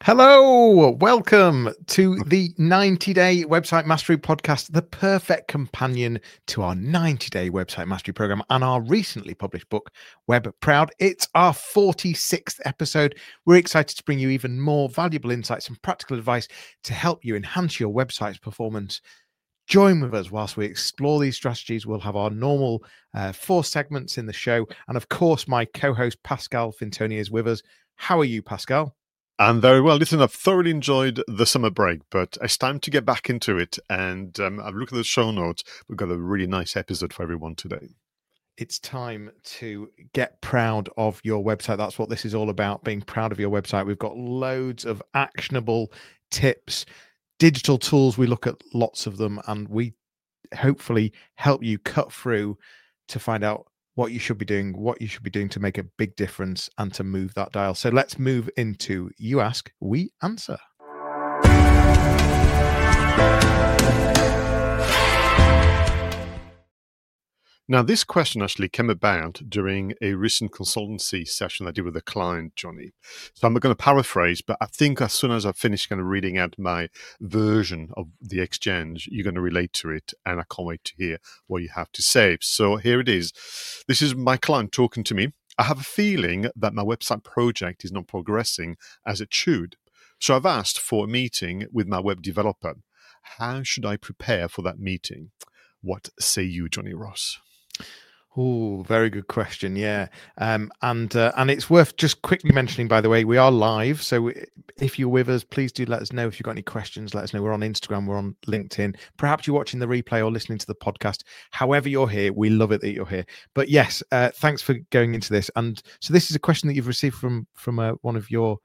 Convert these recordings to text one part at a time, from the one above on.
Hello, welcome to the 90-day Website Mastery Podcast, the perfect companion to our 90-day Website Mastery program and our recently published book, Web Proud. It's our 46th episode. We're excited to bring you even more valuable insights and practical advice to help you enhance your website's performance. Join with us whilst we explore these strategies. We'll have our normal 4 segments in the show. And of course, my co-host Pascal Fintoni is with us. How are you, Pascal? I'm very well. Listen, I've thoroughly enjoyed the summer break, but it's time to get back into it. And I've looked at the show notes. We've got a really nice episode for everyone today. It's time to get proud of your website. That's what this is all about, being proud of your website. We've got loads of actionable tips, digital tools. We look at lots of them, and we hopefully help you cut through to find out what you should be doing to make a big difference and to move that dial. So let's move into You Ask, We Answer. Now, this question actually came about during a recent consultancy session I did with a client, Johnny. So I'm going to paraphrase, but I think as soon as I finish kind of reading out my version of the exchange, you're going to relate to it, and I can't wait to hear what you have to say. So here it is. This is my client talking to me. I have a feeling that my website project is not progressing as it should. So I've asked for a meeting with my web developer. How should I prepare for that meeting? What say you, Johnny Ross? Oh, very good question. Yeah. And it's worth just quickly mentioning, by the way, we are live. So if you're with us, please do let us know if you've got any questions. Let us know. We're on Instagram. We're on LinkedIn. Perhaps you're watching the replay or listening to the podcast. However you're here, we love it that you're here. But yes, thanks for going into this. And so this is a question that you've received from one of your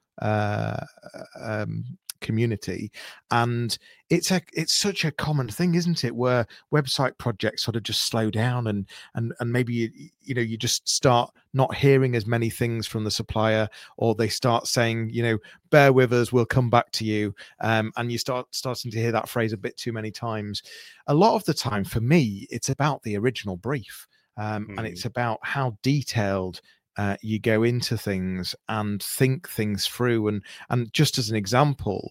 community, and it's such a common thing, isn't it, where website projects sort of just slow down and maybe you just start not hearing as many things from the supplier, or they start saying, bear with us, we'll come back to you, and you starting to hear that phrase a bit too many times. A lot of the time for me, it's about the original brief, and it's about how detailed you go into things and think things through. And just as an example,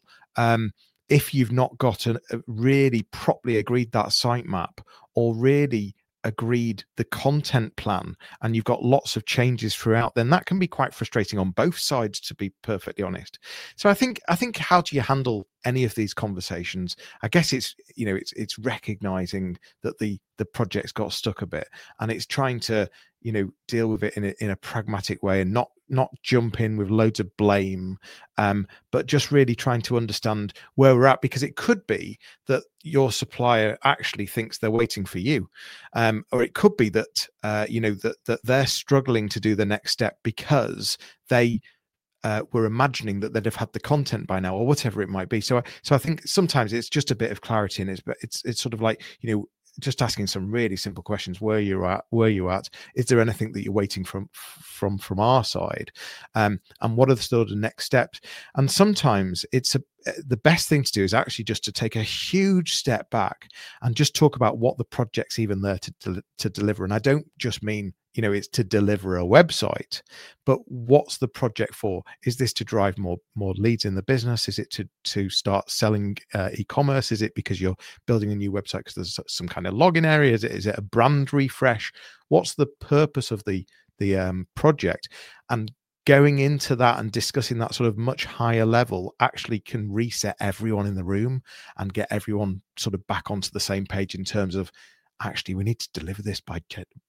if you've not got a really properly agreed that sitemap or really agreed the content plan, and you've got lots of changes throughout, then that can be quite frustrating on both sides, to be perfectly honest. So I think how do you handle any of these conversations? I guess it's recognizing that the project's got stuck a bit, and it's trying to deal with it in a pragmatic way, and not jump in with loads of blame, but just really trying to understand where we're at, because it could be that your supplier actually thinks they're waiting for you, or it could be that that they're struggling to do the next step because they were imagining that they'd have had the content by now, or whatever it might be. So I think sometimes it's just a bit of clarity, and it's sort of like just asking some really simple questions. Where you at? Is there anything that you're waiting from our side? And what are the sort of next steps? And sometimes the best thing to do is actually just to take a huge step back and just talk about what the project's even there to deliver. And I don't just mean it's to deliver a website, but what's the project for? Is this to drive more leads in the business? Is it to start selling e-commerce? Is it because you're building a new website because there's some kind of login area? Is it a brand refresh? What's the purpose of the project? And going into that and discussing that sort of much higher level actually can reset everyone in the room and get everyone sort of back onto the same page in terms of, actually, we need to deliver this by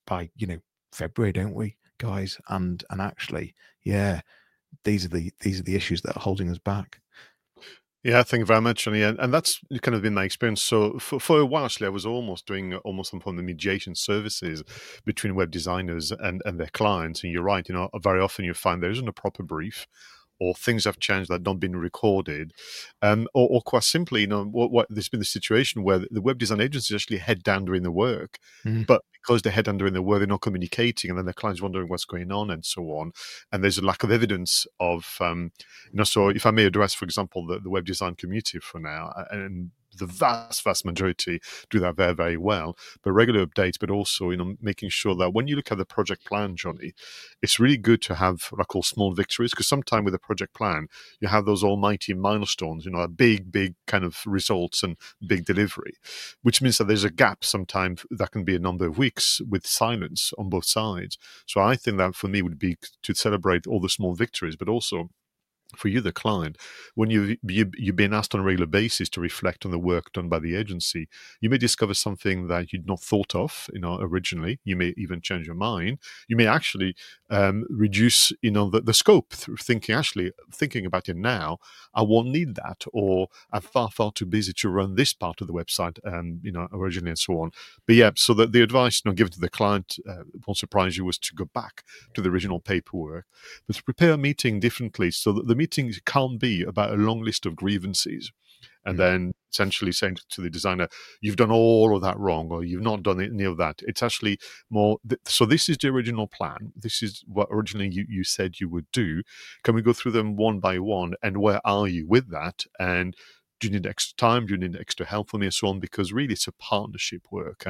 February, don't we, guys? And actually, yeah, these are the issues that are holding us back. Yeah, thank you very much, Johnny. And that's kind of been my experience. So for a while, actually, I was doing some form of mediation services between web designers and their clients. And you're right, very often you find there isn't a proper brief, or things have changed that don't been recorded, or quite simply, what there's been the situation where the web design agencies actually head down doing the work, but because they head down doing the work, they're not communicating, and then the client's wondering what's going on and so on. And there's a lack of evidence of, so if I may address, for example, the web design community for now, and the vast majority do that very, very well. But regular updates, but also, making sure that when you look at the project plan, Johnny, it's really good to have what I call small victories, because sometimes with a project plan, you have those almighty milestones, a big kind of results and big delivery, which means that there's a gap sometimes that can be a number of weeks with silence on both sides. So I think that for me would be to celebrate all the small victories, but also for you, the client, when you've been asked on a regular basis to reflect on the work done by the agency, you may discover something that you'd not thought of, originally. You may even change your mind. You may actually reduce, the scope through thinking about it now. I won't need that, or I'm far too busy to run this part of the website, originally, and so on. But yeah, so the advice, given to the client, won't surprise you, was to go back to the original paperwork, but to prepare a meeting differently, so that the meetings can't be about a long list of grievances and then essentially saying to the designer, you've done all of that wrong, or you've not done any of that. It's actually more, so this is the original plan. This is what originally you said you would do. Can we go through them one by one? And where are you with that? And do you need extra time? Do you need extra help from me, and so on? Because really it's a partnership work.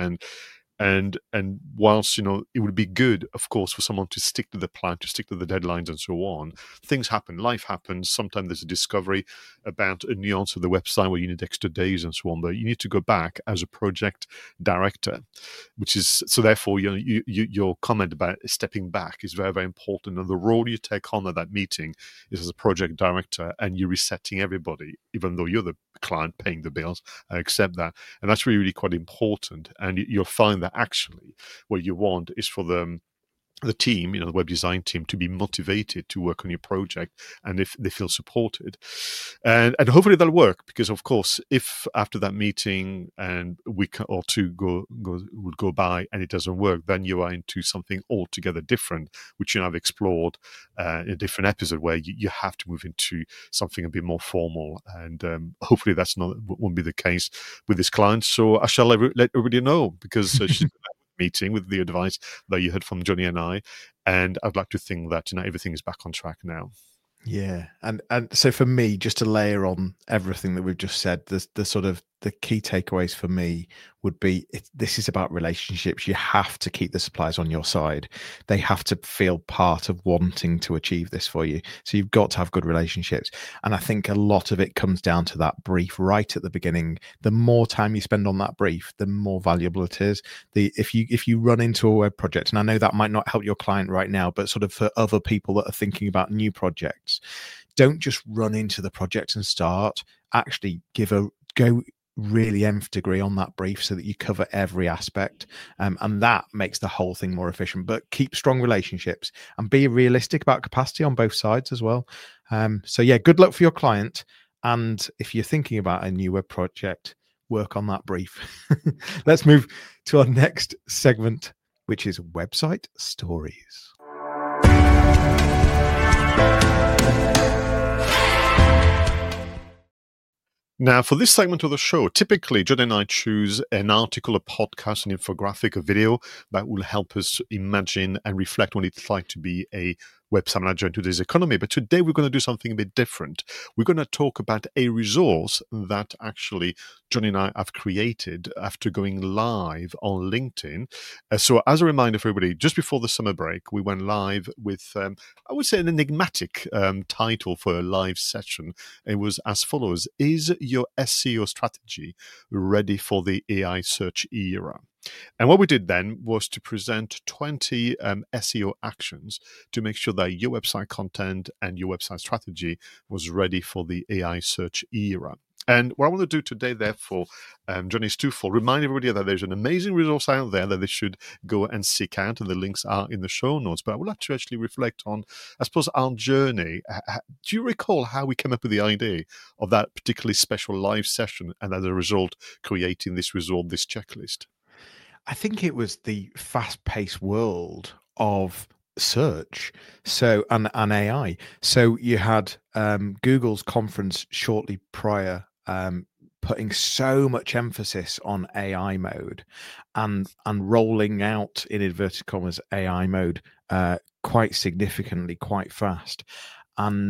And whilst, it would be good, of course, for someone to stick to the plan, to stick to the deadlines and so on, things happen, life happens. Sometimes there's a discovery about a nuance of the website where you need extra days and so on, but you need to go back as a project director, which is, so therefore, your comment about stepping back is very, very important. And the role you take on at that meeting is as a project director, and you're resetting everybody, even though you're the client paying the bills. I accept that. And that's really, really quite important. And you'll find that actually what you want is for the team, the web design team, to be motivated to work on your project, and if they feel supported, and hopefully that'll work. Because of course, if after that meeting and a week or two would go by and it doesn't work, then you are into something altogether different, which I've explored in a different episode, where you have to move into something a bit more formal, and hopefully that's won't be the case with this client. So I shall let everybody know, because she's meeting with the advice that you heard from Johnny and I, and I'd like to think that everything is back on track now. Yeah, and so for me, just to layer on everything that we've just said, the sort of the key takeaways for me would be, this is about relationships. You have to keep the suppliers on your side. They have to feel part of wanting to achieve this for you. So you've got to have good relationships. And I think a lot of it comes down to that brief right at the beginning. The more time you spend on that brief, the more valuable it is. If you run into a web project, and I know that might not help your client right now, but sort of for other people that are thinking about new projects, don't just run into the project and start. Actually go really nth degree on that brief, so that you cover every aspect, and that makes the whole thing more efficient. But keep strong relationships and be realistic about capacity on both sides as well. So yeah, good luck for your client, and if you're thinking about a new web project, work on that brief. Let's move to our next segment, which is website stories. Now, for this segment of the show, typically John and I choose an article, a podcast, an infographic, a video that will help us imagine and reflect on what it's like to be a website manager in today's economy. But today we're going to do something a bit different. We're going to talk about a resource that actually Johnny and I have created after going live on LinkedIn. So as a reminder for everybody, just before the summer break, we went live with, I would say, an enigmatic title for a live session. It was as follows: is your SEO strategy ready for the AI search era? And what we did then was to present 20 SEO actions to make sure that your website content and your website strategy was ready for the AI search era. And what I want to do today, therefore, Johnny, is twofold. Remind everybody that there's an amazing resource out there that they should go and seek out, and the links are in the show notes. But I would like to actually reflect on, I suppose, our journey. Do you recall how we came up with the idea of that particularly special live session, and as a result, creating this resource, this checklist? I think it was the fast-paced world of search, so and AI. So you had Google's conference shortly prior, putting so much emphasis on AI mode, and rolling out, in inverted commas, AI mode quite significantly, quite fast. And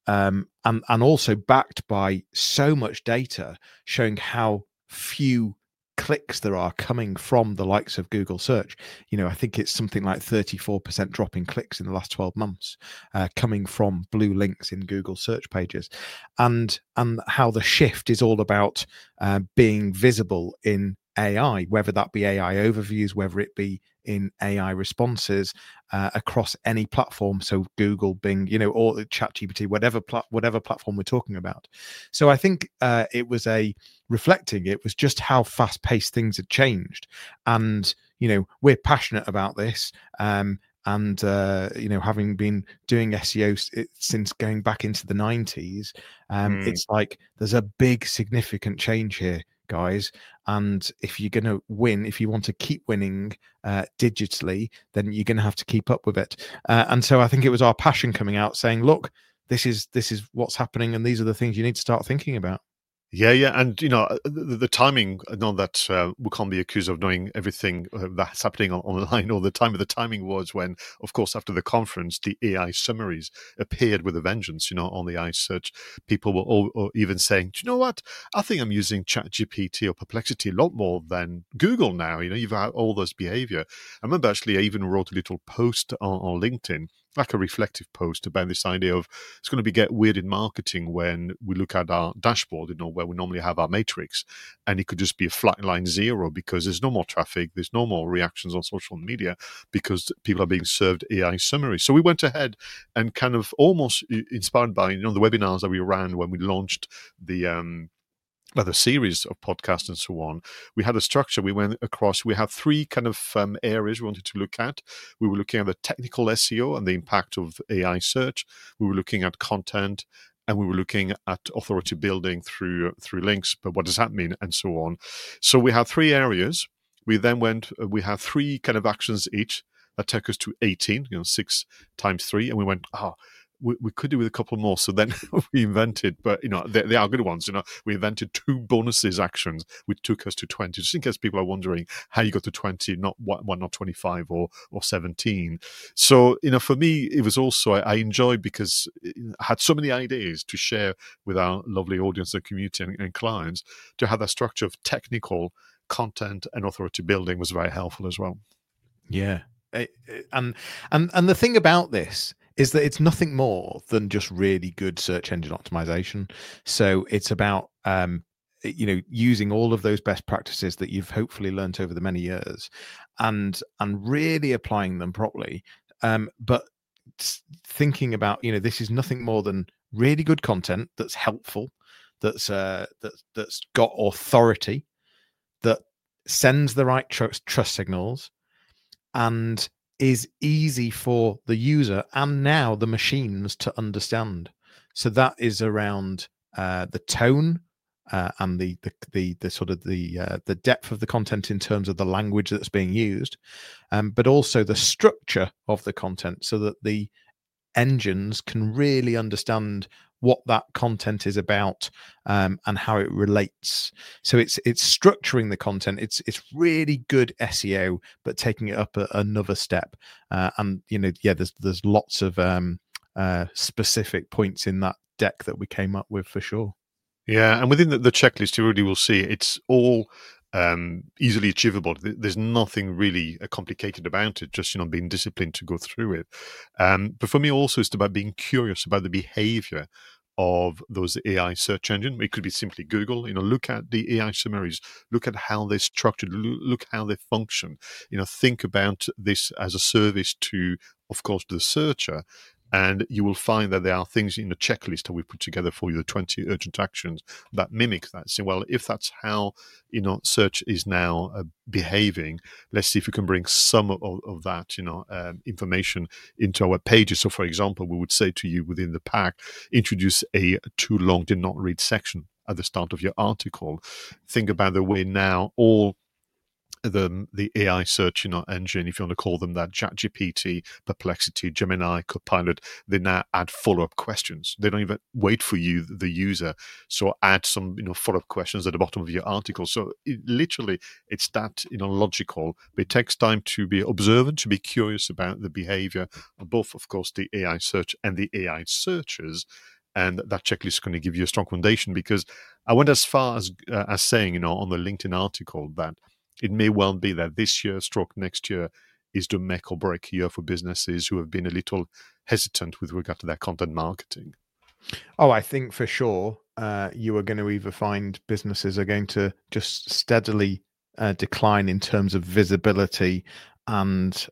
and also backed by so much data showing how few clicks there are coming from the likes of Google search. I think it's something like 34% drop in clicks in the last 12 months coming from blue links in Google search pages, and how the shift is all about being visible in AI, whether that be AI overviews, whether it be in AI responses across any platform. So Google, Bing, or ChatGPT, whatever platform we're talking about. So I think it was just how fast paced things had changed. And, we're passionate about this. And having been doing SEO since going back into the 90s, it's like there's a big significant change here, guys. And if you're going to win, if you want to keep winning digitally, then you're going to have to keep up with it. And so I think it was our passion coming out saying, look, this is what's happening, and these are the things you need to start thinking about. Yeah, and the timing. Not that we can't be accused of knowing everything that's happening online all the time. But the timing was when, of course, after the conference, the AI summaries appeared with a vengeance. On the AI search, people were all even saying, "Do you know what? I think I'm using ChatGPT or Perplexity a lot more than Google now." You've had all those behavior. I remember actually, I even wrote a little post on LinkedIn, like a reflective post about this idea of it's going to get weird in marketing when we look at our dashboard, where we normally have our matrix, and it could just be a flat line 0 because there's no more traffic, there's no more reactions on social media because people are being served AI summaries. So we went ahead and kind of almost inspired by, the webinars that we ran when we launched the series of podcasts and so on. We had a structure. We went across. We have 3 kind of areas we wanted to look at. We were looking at the technical SEO and the impact of AI search. We were looking at content, and we were looking at authority building through links. But what does that mean, and so on. So we had 3 areas. We then we had 3 kind of actions each that took us to 18. 6 times 3, and we went, we could do with a couple more. So then we invented, but they are good ones. We invented 2 bonuses actions, which took us to 20. Just in case people are wondering how you got to 20, not 25 or 17. So for me, it was also I enjoyed because I had so many ideas to share with our lovely audience and community and clients. To have that structure of technical content and authority building was very helpful as well. Yeah, and the thing about this is that it's nothing more than just really good search engine optimization. So it's about using all of those best practices that you've hopefully learned over the many years, and really applying them properly. But thinking about this is nothing more than really good content that's helpful, that's got authority, that sends the right trust signals, and is easy for the user and now the machines to understand. So that is around the tone and the sort of the depth of the content in terms of the language that's being used, but also the structure of the content, so that the engines can really understand what that content is about, and how it relates. So it's structuring the content. It's really good SEO, but taking it up another step. And there's lots of specific points in that deck that we came up with for sure. Yeah, and within the checklist, you really will see it's all easily achievable. There's nothing really complicated about it, just being disciplined to go through it. But for me also, it's about being curious about the behavior of those AI search engine. It could be simply Google. Look at the AI summaries, look at how they're structured, look how they function. Think about this as a service to, of course, the searcher. And you will find that there are things in the checklist that we put together for you, the 20 urgent actions that mimic that. So, well, if that's how, search is now behaving, let's see if we can bring some of that, information into our pages. So, for example, we would say to you within the pack, introduce a too long did not read section at the start of your article. Think about the way now all the AI search engine, if you want to call them that, ChatGPT, Perplexity, Gemini, Copilot, they now add follow-up questions. They don't even wait for you, the user. So add some follow-up questions at the bottom of your article. So it's that logical, but it takes time to be observant, to be curious about the behavior of both, of course, the AI search and the AI searchers. And that checklist is going to give you a strong foundation, because I went as far as saying, on the LinkedIn article, that it may well be that this year, stroke next year, is the make or break year for businesses who have been a little hesitant with regard to their content marketing. Oh, I think for sure you are going to either find businesses are going to just steadily decline in terms of visibility and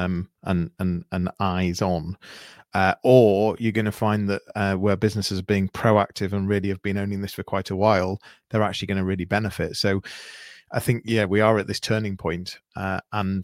eyes on, or you're going to find that where businesses are being proactive and really have been owning this for quite a while, they're actually going to really benefit. So I think, we are at this turning point, and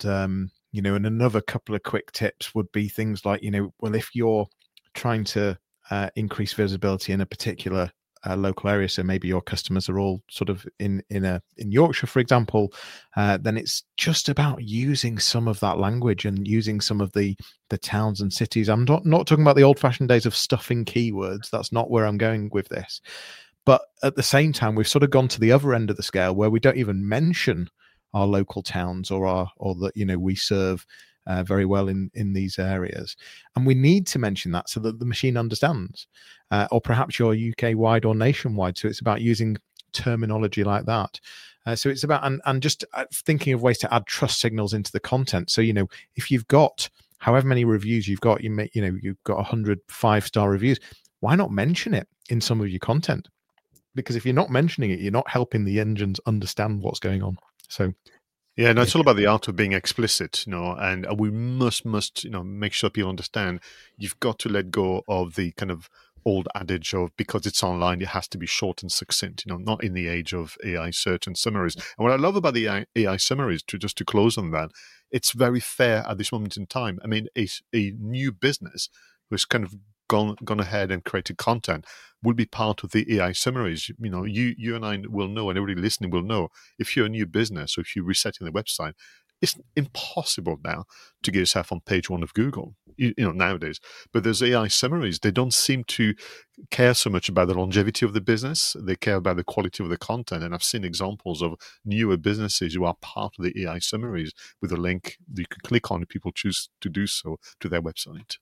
another couple of quick tips would be things like, well, if you're trying to increase visibility in a particular local area, so maybe your customers are all sort of in Yorkshire, for example, then it's just about using some of that language and using some of the towns and cities. I'm not talking about the old-fashioned days of stuffing keywords. That's not where I'm going with this. But at the same time, we've sort of gone to the other end of the scale where we don't even mention our local towns or that we serve very well in these areas, and we need to mention that so that the machine understands, or perhaps you're UK wide or nationwide, so it's about using terminology like that. So it's about and just thinking of ways to add trust signals into the content. So if you've got however many reviews you've got, you've got 100 5-star reviews, why not mention it in some of your content? Because if you're not mentioning it, you're not helping the engines understand what's going on. So yeah, no, it's all about the art of being explicit, and we must, make sure people understand you've got to let go of the kind of old adage of, because it's online, it has to be short and succinct, not in the age of AI search and summaries. And what I love about the AI summaries, just to close on that, it's very fair at this moment in time. I mean, a new business who's kind of gone ahead and created content will be part of the AI summaries. You and I will know, and everybody listening will know, if you're a new business or if you're resetting the website, it's impossible now to get yourself on page 1 of Google, nowadays. But those AI summaries, they don't seem to care so much about the longevity of the business. They care about the quality of the content. And I've seen examples of newer businesses who are part of the AI summaries with a link that you can click on if people choose to do so to their website.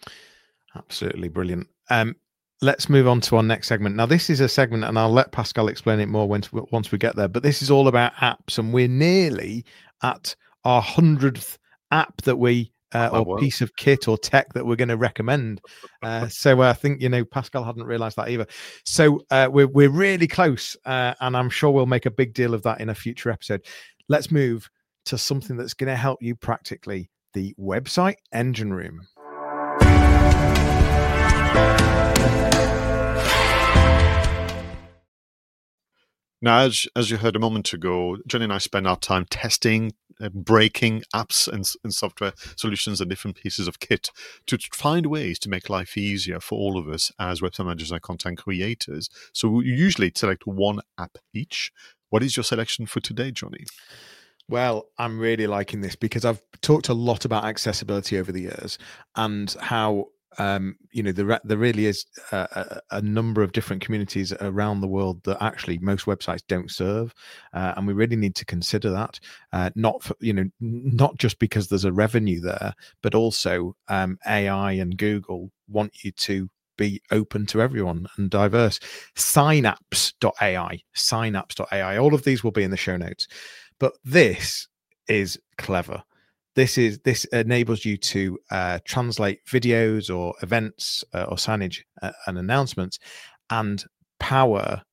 Absolutely brilliant. Let's move on to our next segment. Now, this is a segment, and I'll let Pascal explain it more once we get there, but this is all about apps, and we're nearly at our 100th app that we or piece of kit or tech that we're going to recommend. So I think Pascal hadn't realized that either. So we're really close, and I'm sure we'll make a big deal of that in a future episode. Let's move to something that's going to help you practically, the Website Engine Room. Now, as you heard a moment ago, Johnny and I spend our time testing, breaking apps and software solutions and different pieces of kit to find ways to make life easier for all of us as website managers and content creators. So we usually select one app each. What is your selection for today, Johnny? Well, I'm really liking this because I've talked a lot about accessibility over the years and how there really is a number of different communities around the world that actually most websites don't serve, and we really need to consider that. Not just because there's a revenue there, but also AI and Google want you to be open to everyone and diverse. Synapse.ai, all of these will be in the show notes, but this is clever. This enables you to translate videos or events or signage and announcements and power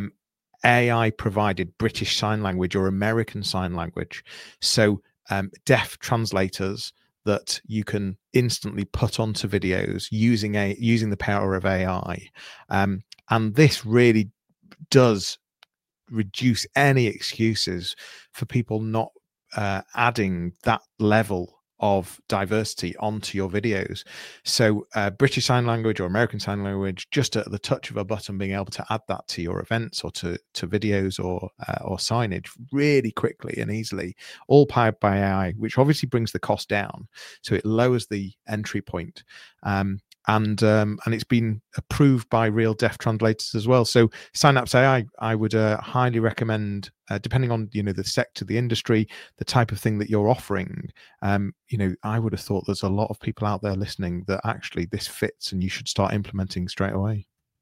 AI provided British Sign Language or American Sign Language. So deaf translators that you can instantly put onto videos using the power of AI. And this really does reduce any excuses for people not adding that level of diversity onto your videos. So British Sign Language or American Sign Language, just at the touch of a button, being able to add that to your events or to videos or signage really quickly and easily, all powered by AI, which obviously brings the cost down. So it lowers the entry point. And it's been approved by real deaf translators as well. So Synapse AI, I would highly recommend, depending on the sector, the industry, the type of thing that you're offering. I would have thought there's a lot of people out there listening that actually this fits, and you should start implementing straight away.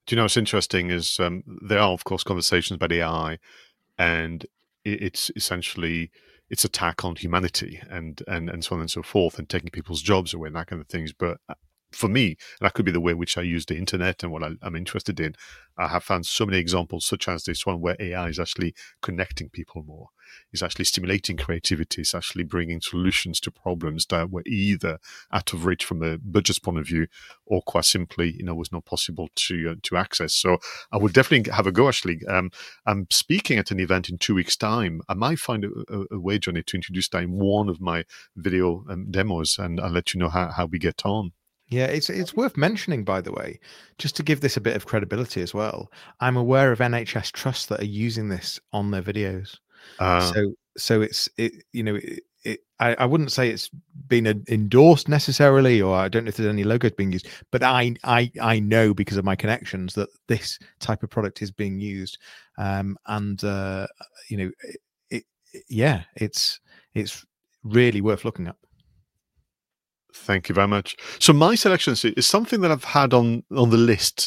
Do you know what's interesting is there are, of course, conversations about AI, and it's essentially its attack on humanity and so on and so forth, and taking people's jobs away and that kind of things. But for me, and that could be the way in which I use the internet and what I'm interested in, I have found so many examples, such as this one, where AI is actually connecting people more. It's actually stimulating creativity. It's actually bringing solutions to problems that were either out of reach from a budget point of view, or quite simply, was not possible to access. So I would definitely have a go. Actually, I'm speaking at an event in 2 weeks' time. I might find a way, Johnny, to introduce that in one of my video demos, and I'll let you know how we get on. Yeah, it's worth mentioning, by the way, just to give this a bit of credibility as well. I'm aware of NHS trusts that are using this on their videos. So I wouldn't say it's been endorsed necessarily, or I don't know if there's any logos being used, but I know because of my connections that this type of product is being used, it's really worth looking at. Thank you very much. So my selection is something that I've had on the list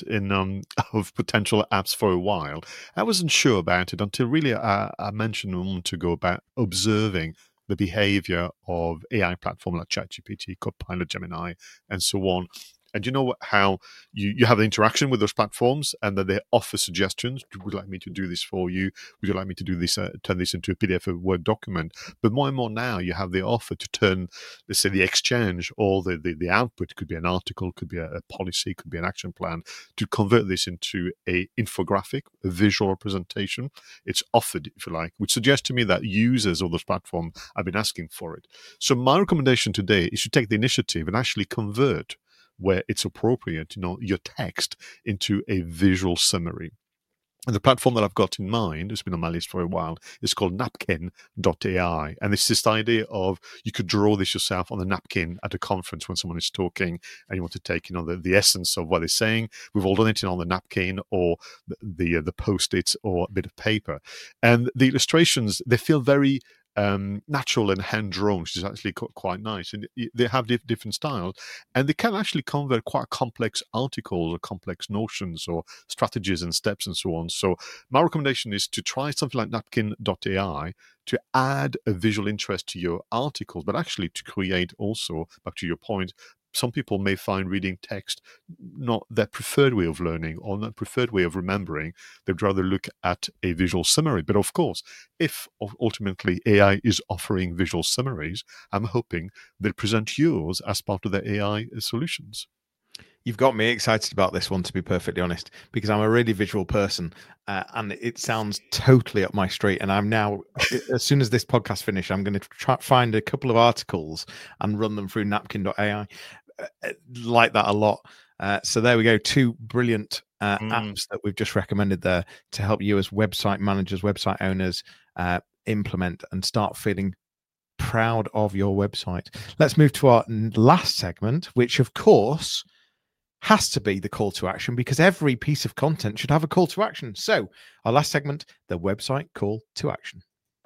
of potential apps for a while. I wasn't sure about it until really I mentioned a moment ago about observing the behavior of AI platforms like ChatGPT, Copilot, Gemini, and so on. And you know how you have an interaction with those platforms, and that they offer suggestions. Would you like me to do this for you? Would you like me to do this, turn this into a PDF or Word document? But more and more now, you have the offer to turn, let's say, the exchange or the output, could be an article, could be a policy, could be an action plan, to convert this into a infographic, a visual representation. It's offered, if you like, which suggests to me that users of those platforms have been asking for it. So my recommendation today is to take the initiative and actually convert, where it's appropriate, your text into a visual summary. And the platform that I've got in mind, it's been on my list for a while, is called napkin.ai. And it's this idea of you could draw this yourself on a napkin at a conference when someone is talking and you want to take, the essence of what they're saying. We've all done it on the napkin or the Post-its or a bit of paper. And the illustrations, they feel very natural and hand-drawn, which is actually quite nice. And they have different styles, and they can actually convert quite complex articles or complex notions or strategies and steps and so on. So my recommendation is to try something like napkin.ai to add a visual interest to your articles, but actually to create also, back to your point, some people may find reading text not their preferred way of learning or not preferred way of remembering. They'd rather look at a visual summary. But of course, if ultimately AI is offering visual summaries, I'm hoping they'll present yours as part of their AI solutions. You've got me excited about this one, to be perfectly honest, because I'm a really visual person, and it sounds totally up my street. And I'm now, as soon as this podcast finishes, I'm going to try find a couple of articles and run them through napkin.ai. Like that a lot. So there we go. 2 brilliant apps that we've just recommended there to help you as website managers, website owners, implement and start feeling proud of your website. Let's move to our last segment, which of course has to be the call to action, because every piece of content should have a call to action. So our last segment, the website call to action.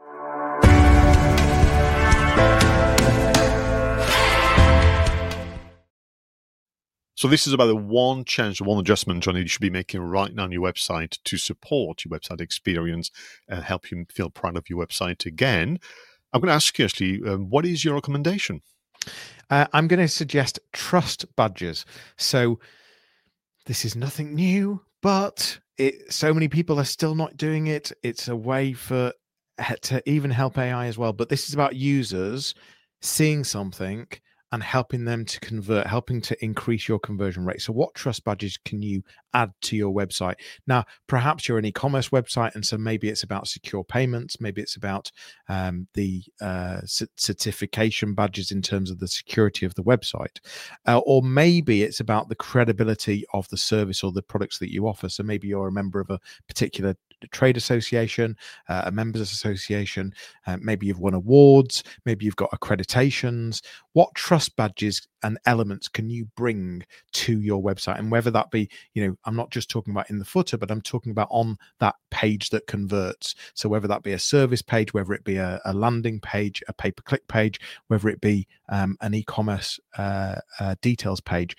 So this is about the one change, the one adjustment, Johnny, you should be making right now on your website to support your website experience and help you feel proud of your website again. I'm going to ask you, actually, what is your recommendation? I'm going to suggest trust badges. So this is nothing new, but so many people are still not doing it. It's a way to even help AI as well. But this is about users seeing something and helping them to convert, helping to increase your conversion rate. So what trust badges can you add to your website? Now, perhaps you're an e-commerce website, and so maybe it's about secure payments. Maybe it's about the certification badges in terms of the security of the website. Or maybe it's about the credibility of the service or the products that you offer. So maybe you're a member of a particular trade association, a members association, maybe you've won awards, maybe you've got accreditations. What trust badges and elements can you bring to your website? And whether that be, I'm not just talking about in the footer, but I'm talking about on that page that converts. So whether that be a service page, whether it be a landing page, a pay-per-click page, whether it be an e-commerce details page,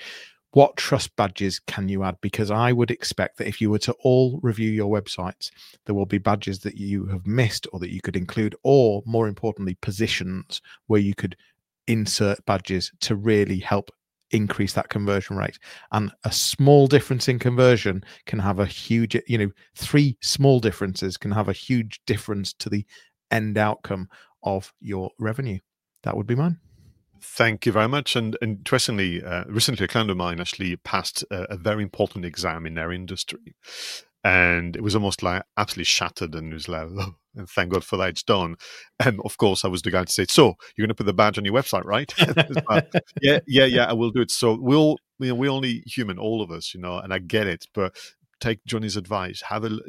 what trust badges can you add? Because I would expect that if you were to all review your websites, there will be badges that you have missed or that you could include, or more importantly, positions where you could insert badges to really help increase that conversion rate. And a small difference in conversion can have a huge, 3 small differences can have a huge difference to the end outcome of your revenue. That would be mine. Thank you very much. And interestingly, recently a client of mine actually passed a very important exam in their industry. And it was almost like absolutely shattered, and it was like, oh, and thank God for that, it's done. And of course, I was the guy to say, so you're going to put the badge on your website, right? yeah, I will do it. So we're only human, all of us, and I get it, but take Johnny's advice,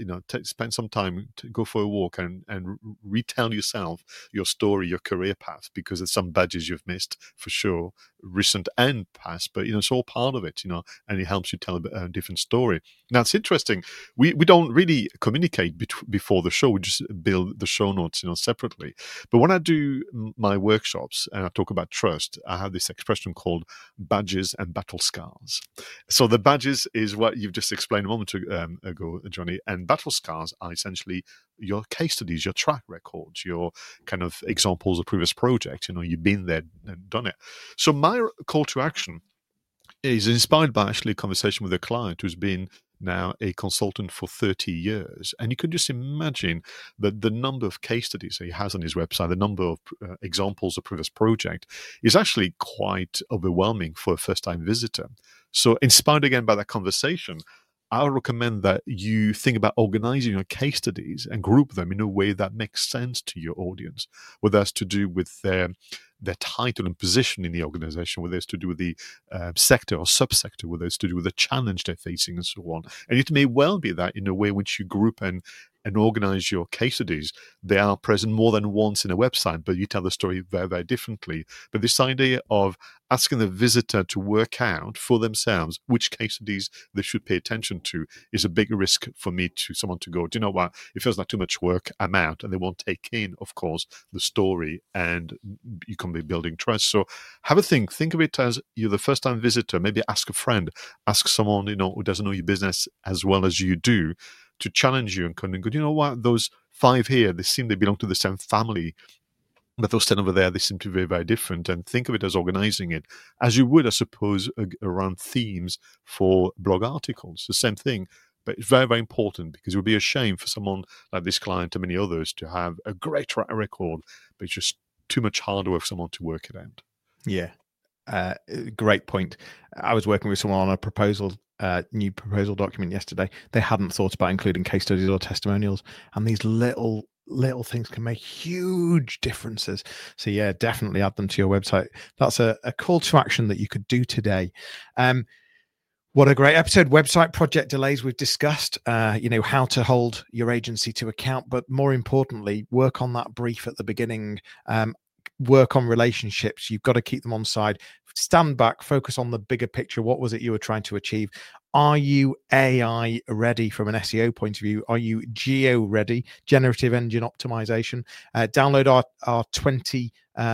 spend some time to go for a walk and retell yourself your story, your career path, because there's some badges you've missed for sure, recent and past, but it's all part of it, and it helps you tell a different story. Now it's interesting, we don't really communicate before the show, we just build the show notes separately. But when I do my workshops and I talk about trust, I have this expression called badges and battle scars. So the badges is what you've just explained a moment ago, Johnny, and battle scars are essentially your case studies, your track records, your kind of examples of previous projects. You've been there and done it. So my call to action is inspired by actually a conversation with a client who's been now a consultant for 30 years. And you can just imagine that the number of case studies that he has on his website, the number of examples of previous project is actually quite overwhelming for a first-time visitor. So inspired again by that conversation, I would recommend that you think about organizing your case studies and group them in a way that makes sense to your audience, whether that's to do with their title and position in the organization, whether it's to do with the sector or subsector, whether it's to do with the challenge they're facing and so on. And it may well be that in a way in which you group and organize your case studies, they are present more than once in a website, but you tell the story very, very differently. But this idea of asking the visitor to work out for themselves which case studies they should pay attention to is a big risk for someone to go, do you know what, it feels like too much work, I'm out. And they won't take in, of course, the story, and you can be building trust. So have a think of it as you're the first time visitor, maybe ask a friend, ask someone, who doesn't know your business as well as you do, to challenge you and kind of go, you know what, those 5 here, they belong to the same family, but those 10 over there, they seem to be very, very different. And think of it as organizing it as you would, I suppose, around themes for blog articles. The same thing, but it's very, very important, because it would be a shame for someone like this client and many others to have a great track record, but it's just too much harder for someone to work it out. Yeah. Great point. I was working with someone on a new proposal document yesterday. They hadn't thought about including case studies or testimonials, and these little things can make huge differences. So yeah, definitely add them to your website. That's a call to action that you could do today. What a great episode. Website project delays we've discussed, how to hold your agency to account, but more importantly, work on that brief at the beginning. Work on relationships. You've got to keep them on side. Stand back, focus on the bigger picture. What was it you were trying to achieve? Are you AI ready from an SEO point of view? Are you geo ready? Generative engine optimization. Download our 20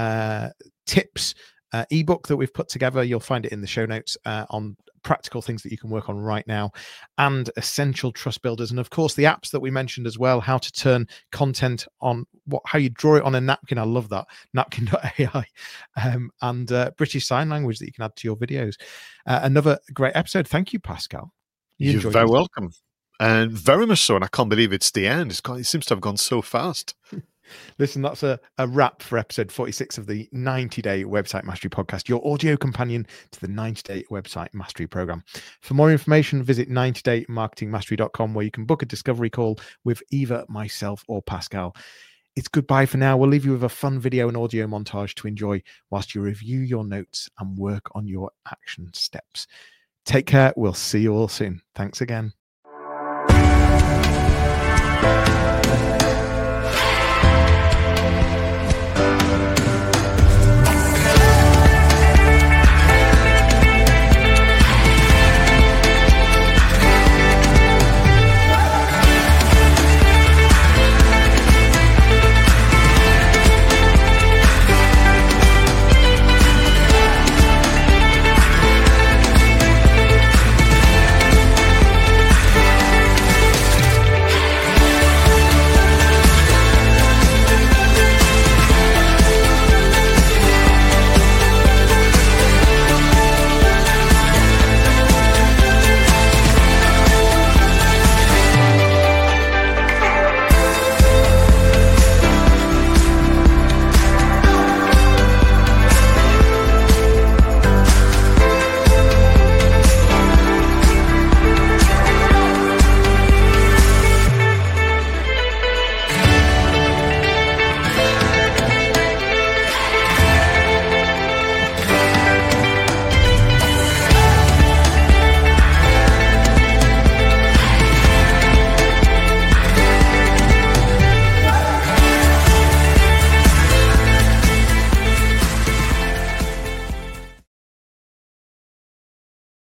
tips ebook that we've put together. You'll find it in the show notes on practical things that you can work on right now, and essential trust builders. And of course, the apps that we mentioned as well, how to turn content on, how you draw it on a napkin. I love that, napkin.ai, and British Sign Language that you can add to your videos. Another great episode. Thank you, Pascal. You're very welcome. And very much so. And I can't believe it's the end. It seems to have gone so fast. Listen, that's a wrap for episode 46 of the 90-Day Website Mastery Podcast, your audio companion to the 90-Day Website Mastery Program. For more information, visit 90daymarketingmastery.com, where you can book a discovery call with either myself or Pascal. It's goodbye for now. We'll leave you with a fun video and audio montage to enjoy whilst you review your notes and work on your action steps. Take care. We'll see you all soon. Thanks again.